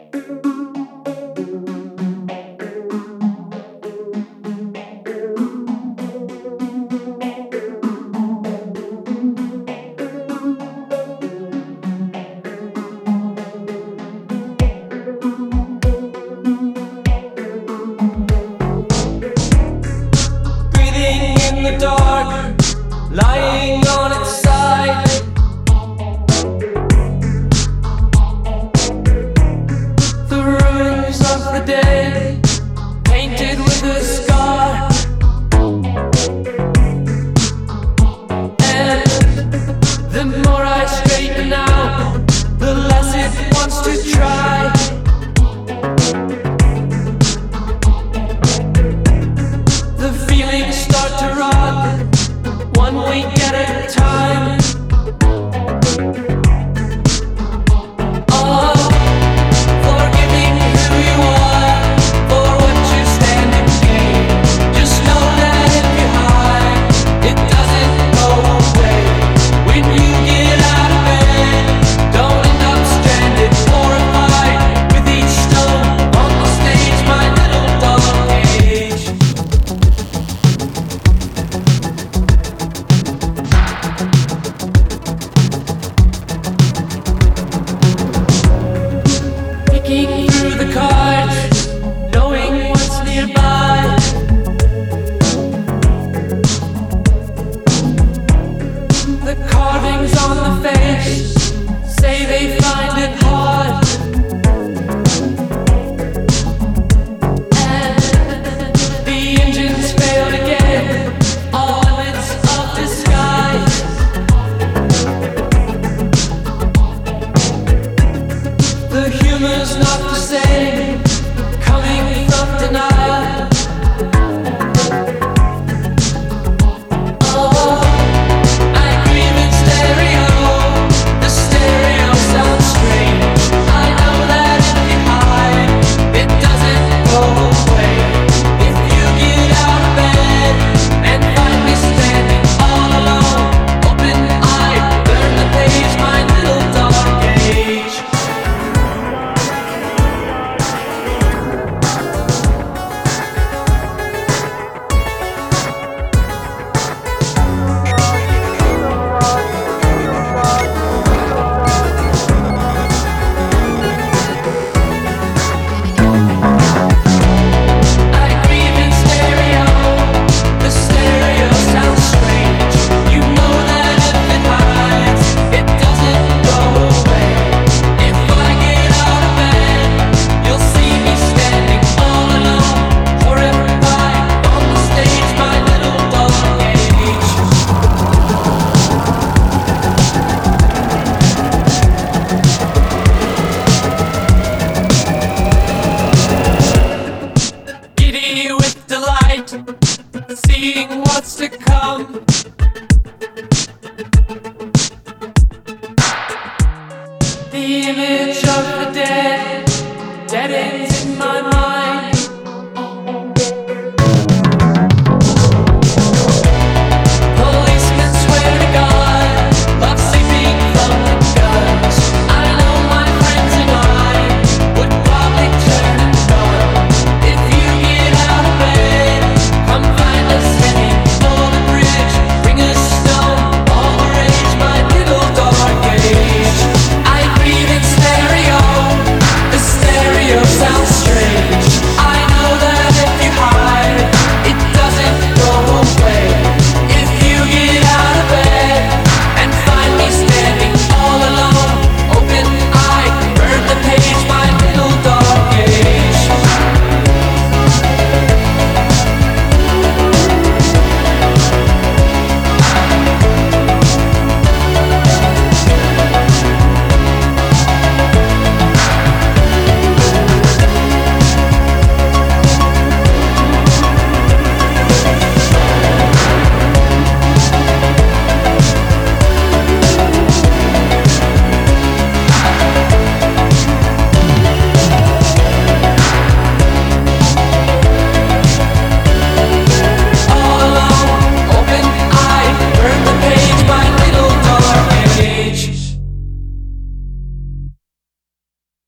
In the dark, lying on its side, the ruins of the day, painted with a scar. And the more I straighten out, the less it wants to try. The feelings start to rot, one week at a time. Oh, forgiving who you are for what you stand and gain. Just know that if you hide, it doesn't go away. When you get out of bed, don't end up stranded, horrified with each stone on the stage, my little dog cage. Picking through the cards, knowing what's nearby. The carvings on the face say they find it hard. And the engines failed again, all limits of disguise. The humor's not the same.